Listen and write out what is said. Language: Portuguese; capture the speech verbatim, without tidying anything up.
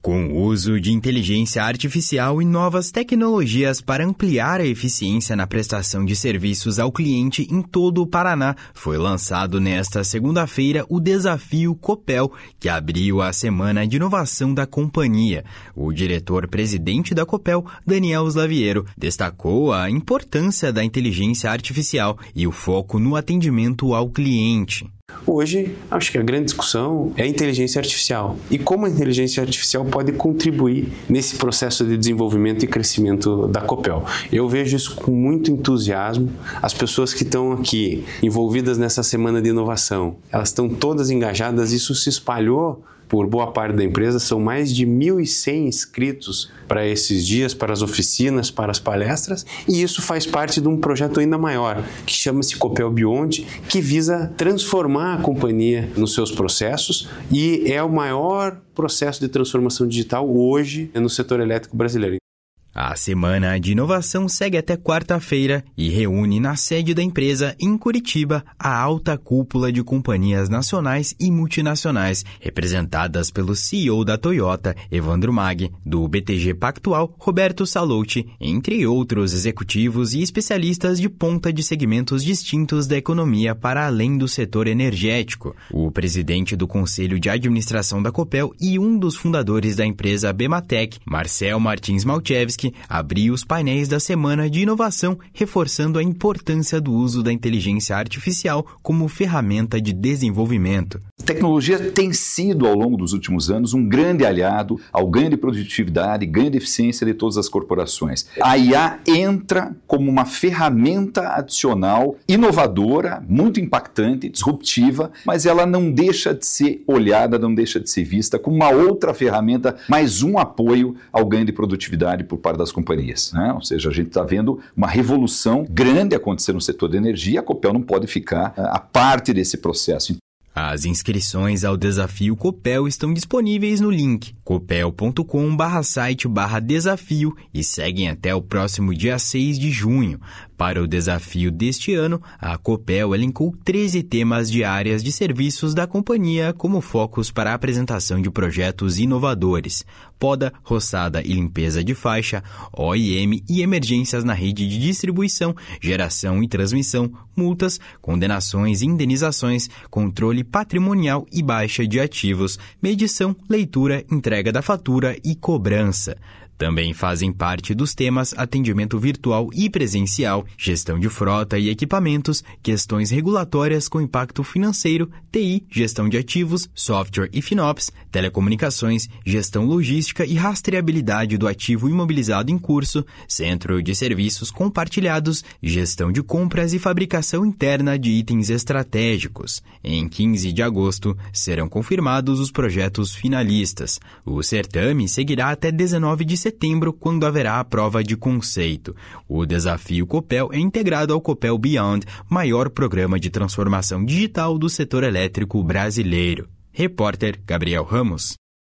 Com o uso de inteligência artificial e novas tecnologias para ampliar a eficiência na prestação de serviços ao cliente em todo o Paraná, foi lançado nesta segunda-feira o Desafio Copel, que abriu a Semana de Inovação da companhia. O diretor-presidente da Copel, Daniel Slaviero, destacou a importância da inteligência artificial e o foco no atendimento ao cliente. Hoje, acho que a grande discussão é a inteligência artificial e como a inteligência artificial pode contribuir nesse processo de desenvolvimento e crescimento da Copel. Eu vejo isso com muito entusiasmo. As pessoas que estão aqui envolvidas nessa semana de inovação, elas estão todas engajadas, isso se espalhou por boa parte da empresa, são mais de mil e cem inscritos para esses dias, para as oficinas, para as palestras, e isso faz parte de um projeto ainda maior, que chama-se Copel Beyond, que visa transformar a companhia nos seus processos e é o maior processo de transformação digital hoje no setor elétrico brasileiro. A Semana de Inovação segue até quarta-feira e reúne na sede da empresa, em Curitiba, a alta cúpula de companhias nacionais e multinacionais, representadas pelo C E O da Toyota, Evandro Mag, do B T G Pactual, Roberto Sallouti, entre outros executivos e especialistas de ponta de segmentos distintos da economia para além do setor energético. O presidente do Conselho de Administração da Copel e um dos fundadores da empresa Bematec, Marcel Martins Malchevski, abriu os painéis da Semana de Inovação, reforçando a importância do uso da inteligência artificial como ferramenta de desenvolvimento. A tecnologia tem sido, ao longo dos últimos anos, um grande aliado ao ganho de produtividade e ganho de eficiência de todas as corporações. A I A entra como uma ferramenta adicional, inovadora, muito impactante, disruptiva, mas ela não deixa de ser olhada, não deixa de ser vista como uma outra ferramenta, mais um apoio ao ganho de produtividade por parte das companhias, né? Ou seja, a gente está vendo uma revolução grande acontecer no setor da energia, a Copel não pode ficar à parte desse processo. As inscrições ao Desafio Copel estão disponíveis no link copel ponto com barra site barra desafio e seguem até o próximo dia seis de junho. Para o desafio deste ano, a Copel elencou treze temas de áreas de serviços da companhia como focos para a apresentação de projetos inovadores: poda, roçada e limpeza de faixa, O I M e emergências na rede de distribuição, geração e transmissão, multas, condenações e indenizações, controle patrimonial e baixa de ativos, medição, leitura, entrega da fatura e cobrança. Também fazem parte dos temas atendimento virtual e presencial, gestão de frota e equipamentos, questões regulatórias com impacto financeiro, T I, gestão de ativos, software e FinOps, telecomunicações, gestão logística e rastreabilidade do ativo imobilizado em curso, centro de serviços compartilhados, gestão de compras e fabricação interna de itens estratégicos. Em quinze de agosto, serão confirmados os projetos finalistas. O certame seguirá até dezenove de setembro, quando haverá a prova de conceito. O Desafio Copel é integrado ao Copel Beyond, maior programa de transformação digital do setor elétrico brasileiro. Repórter Gabriel Ramos.